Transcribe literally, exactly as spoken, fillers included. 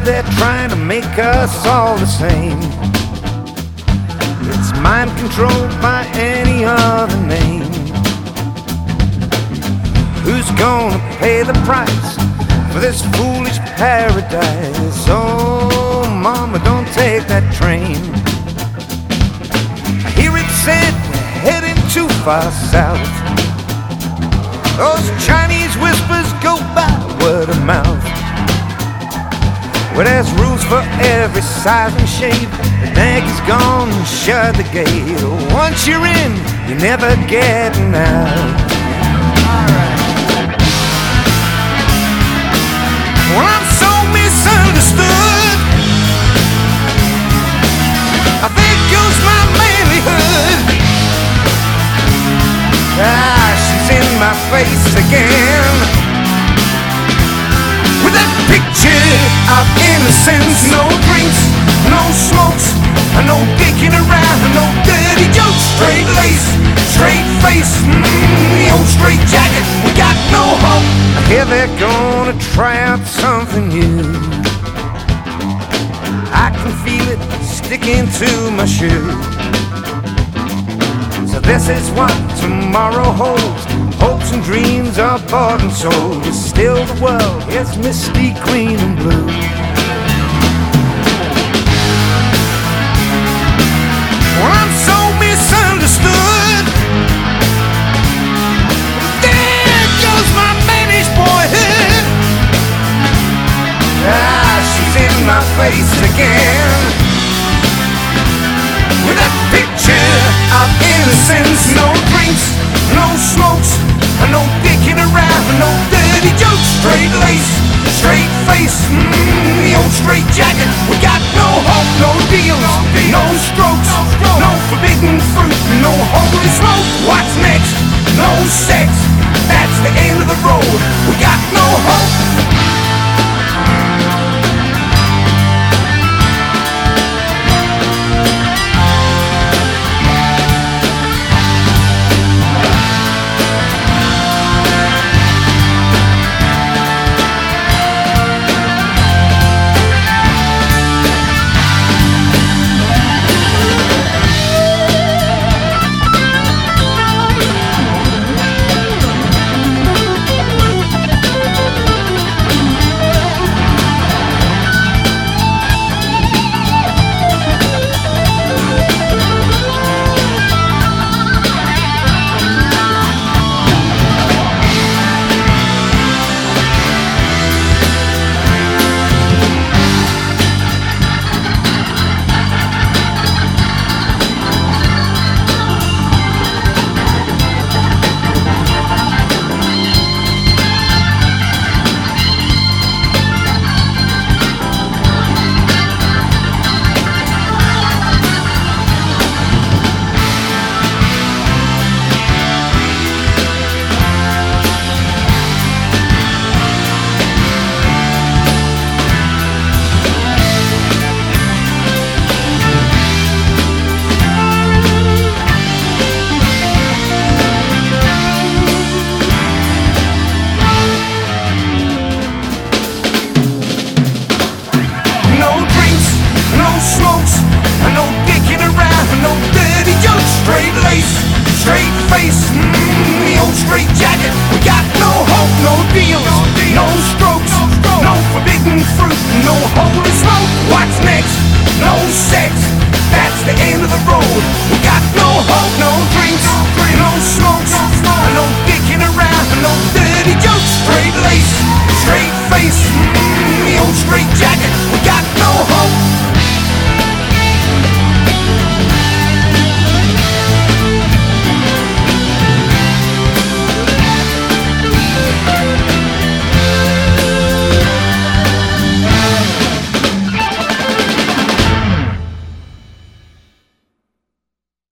they're trying to make us all the same. It's mind controlled by any other name. Who's gonna pay the price for this foolish paradise? Oh, mama, don't take that train. I hear it said we're heading too far south. Those Chinese whispers go by word of mouth. Well, there's rules for every size and shape. The Yankees gone and shut the gate. Once you're in, you're never getting out. Well, I'm so misunderstood. I think goes my manlyhood. Ah, she's in my face again with that picture of innocence. No drinks, no smokes, no dicking around, no dirty jokes. Straight lace, straight face, mm, the old straight jacket. We got no hope. I hear they're gonna try out something new. I can feel it sticking to my shoe. So this is what tomorrow holds. Hopes and dreams are bought and sold. It's still the world, it's misty green and blue. Well, I'm so misunderstood. There goes my managed boyhood. Ah, she's in my face again with that picture of innocence. No drinks, no smokes, no dicking around, no dirty jokes. Straight lace, straight face, mm, the old straight jacket. We got no hope, no deals, no strokes, no forbidden fruit, no holy smoke. What's next? No sex, that's the end of the road. We got no hope.